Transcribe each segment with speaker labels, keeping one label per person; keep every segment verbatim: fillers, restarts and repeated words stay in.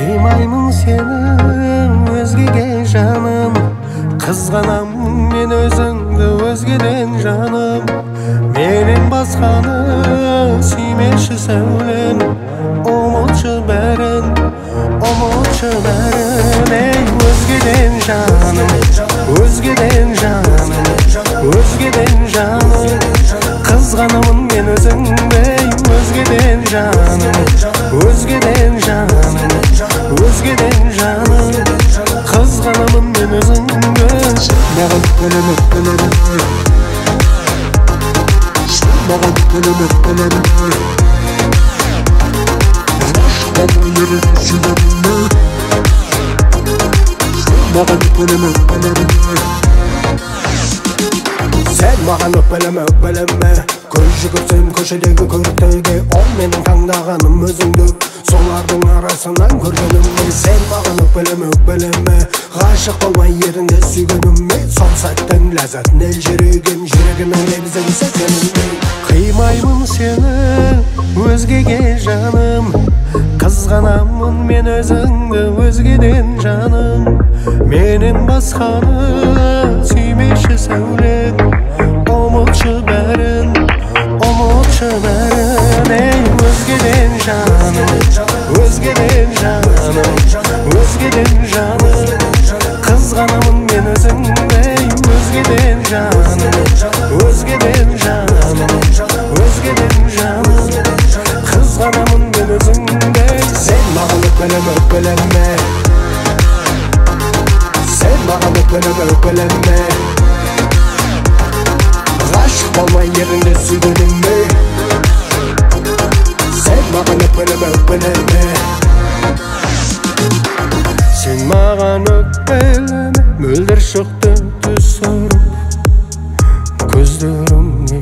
Speaker 1: Kıymаймын seni özgege жаным, қызғанам мен өзіңді өзгеден жаным. Менен басқаны сүймеші сәулем, ұмытшы бәрін, ұмытшы бәрін. Ей, өзгеден жаным, өзгеден жаным, өзгеден жаным. Қызғанамын мен өзіңді, өзгеден жаным, өзгеден жаным, өзгеден жаным. Қызғанамын мен өзіңді. Маған өлімі өлімі, маған өлімі өлімі, маған еріп сүйгенімі, маған өлімі өлімі. Sen mаған өппелеме өппелеме, көз жүгірсем көшедегі көріктеге. Ол менің таңдағаным өзіңді, солардың арасынан көргенімме. Sen маған өппелеме өппелеме, ғашық болмай еріңде сүйгенімме. Сол сәттің ләззатын елжіреген жүрегінің лебізін сезгенімме. Қимаймын сені өзгеге жаным, қызғанамын мен өзіңді өзгеден жаным. Менен басқаны сүймеші сәулем, ұмытшы бәрін, ұмытшы бәрін. Ей, өзгеден жаным, өзгеден жаным, өзгеден жаным. Қызғанамын мен өзіңді, өзгеден жаным, өзгеден жаным, өзгеден жаным. Қызғанамын мен өзіңді. Sen маған өкпелеме өкпелеме, sen маған өкпелеме өкпелеме. Ғашық болмай еріңде сүйгенімме. Sen маған өкпелеме өкпелеме, sen маған өкпелеме. Мөлдір шықты түс ұрып көздеріңе,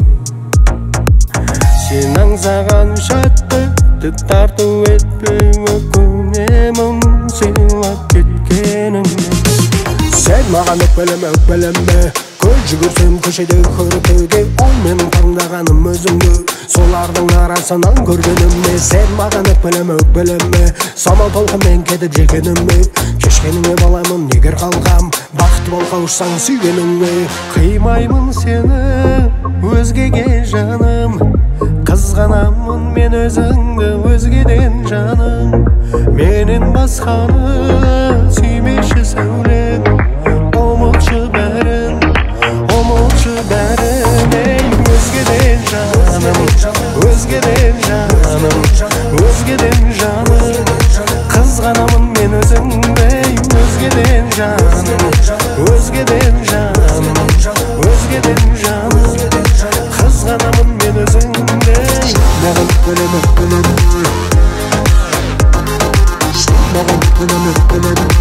Speaker 1: сен аңсаған шаттықты тарту етпей өкінемін сыйлап кеткеніңе. Sen маған өкпелеме өкпелеме, көз жүгірсем көшедегі көріктеуге. Ол менің таңдағаным өзіңді, солардың арасынан көргенімме. Sen маған өкпелеме өкпелеме, самал толқынмен кетіп жекенімме. Кешкеніңе баламын егер қалғам, бақытты бол қауышсаң сүйгеніңе. Қимаймын сені өзгеге жаным, қызғанамын мен өзіңді өзгеден жаным. Менен басқаны сүймеші сәулем, ұмытшы бәрін, ұмытшы бәрін. Ей, өзгеден жаным, өзгеден жаным, өзгеден жаным. Қызғанамын мен өзіңді, өзгеден жаным, өзгеден жаным, өзгеден жаным. Қызғанамын мен өзіңді. Маған өлімі өлімі, маған өлімі өлімі.